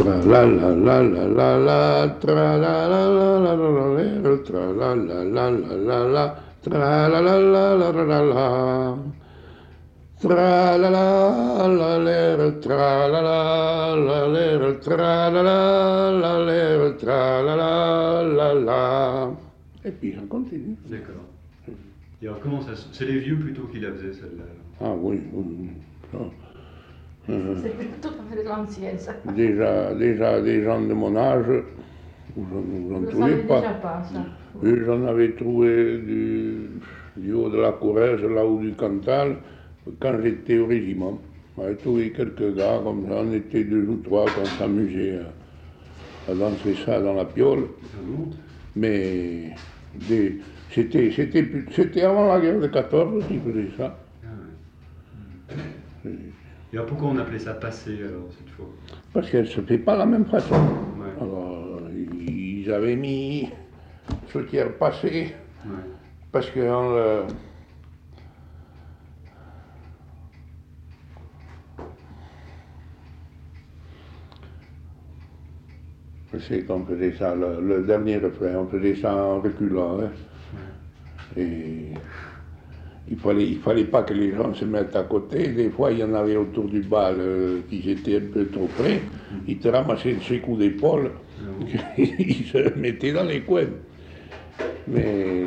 Tra la la la la la la, tra la la la la la la, tra la la la la la la, tra la la la la la la. Tra la la la la, tra la la la la, tra la la la la, tra la la la la. Et puis ça continue. D'accord. Et alors comment ça... C'est les vieux plutôt qui la faisaient celle-là? Ah oui, oui. C'est plutôt comme les anciennes, ça. Déjà des gens de mon âge, j'en Vous ne trouvais savez pas. déjà pas, ça. Oui, j'en avais trouvé du haut de la Corrèze, là-haut du Cantal, quand j'étais au régiment. J'avais trouvé quelques gars comme ça, on était 2 ou 3 qu'on s'amusait à danser ça dans la piole. Mais c'était avant la guerre de 14 qu'ils faisaient ça. Ah ouais. Et alors pourquoi on appelait ça passer alors cette fois? Parce qu'elle ne se fait pas de la même façon. Ouais. Alors, ils avaient mis ce tiers passé, Ouais. parce que je sais qu'on faisait ça, le dernier refrain, on faisait ça en reculant. Hein. Ouais. Et il fallait pas que les gens se mettent à côté. Des fois, il y en avait autour du bal qui étaient un peu trop près. Ils te ramassaient de ces coups d'épaule. Ils se mettaient dans les coins. Mais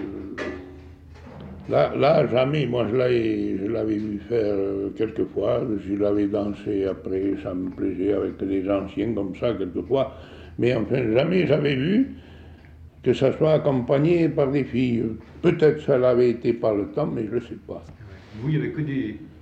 là, jamais. Moi, je l'avais vu faire quelques fois. Je l'avais dansé après. Ça me plaisait avec des anciens comme ça, quelquefois. Mais enfin, jamais j'avais vu que ça soit accompagné par des filles. Peut-être ça l'avait été par le temps, mais je ne sais pas. Vous, il n'y avait que